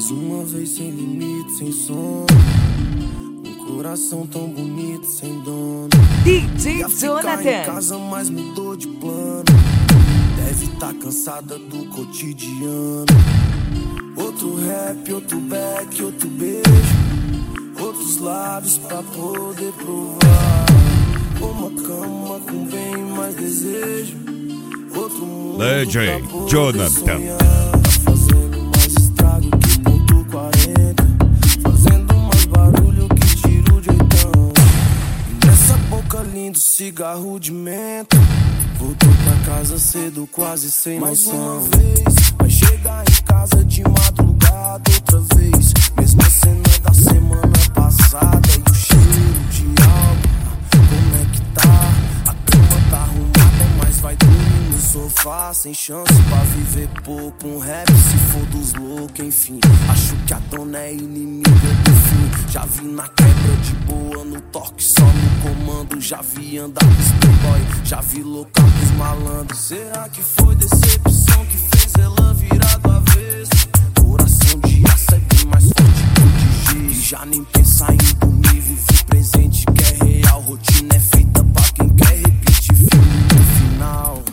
Mais uma vez sem limite, sem sono. Um coração tão bonito, sem dono. DJ Ia ficar em Jonathan. casa, mas mudou de plano. Deve tá cansada do cotidiano. Outro rap, outro back, outro beijo. Outros lábios pra poder provar. Uma cama com bem mais desejo. Outro mundo DJ pra poder Jonathan. sonhar. Fazendo mais estrago que ponto 40. Fazendo mais barulho que tiro de oitão. E nessa boca lindo, cigarro de menta. Voltou pra casa cedo, quase sem noção. Mais uma vez, vai chegar em casa de madrugada outra vez. Mesma cena da semana passada. E o cheiro de álcool, como é que tá? A cama tá arrumada, mas vai dormir no sofá. Sem chance pra viver pouco, um rap se for dos loucos, enfim. Acho que a dona é inimiga do fim. Já vi na quebra de boa, no toque só no comando. Já vi andar com playboy, já vi louca pros malandros. Será que foi decepção que fez ela virar do avesso? Coração de aço é bem mais forte que o de gesso. Já nem pensar em dormir, vive presente que é real. Rotina é feita pra quem quer repetir filme no final.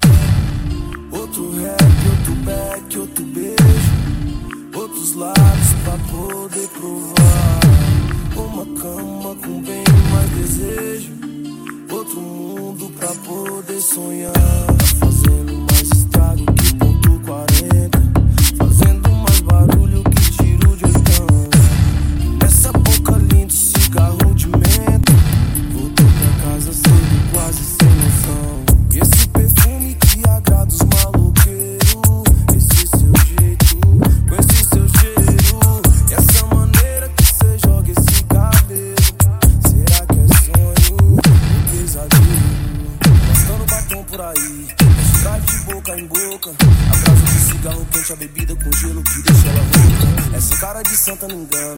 Outro rap, outro back, outro beijo. Outros lábios pra poder provar. Uma cama com bem mais desejo. Outro mundo pra poder sonhar. Fazendo mais estrago que ponto 40. Fazendo mais barulho que tiro de oitão. Nessa boca linda, cigarro de menta. Voltou pra casa cedo, quase sem noção. E esse perfume que agrada os maloqueiros. Esse seu jeito, com esse seu cheiro. E essa maneira que cê joga esse cabelo. Será que é sonho ou pesadelo? Gastando batom por aí, drive de boca em boca. Atrás de cigarro quente, a bebida com gelo que deixa ela rouca. Essa cara de santa não engana.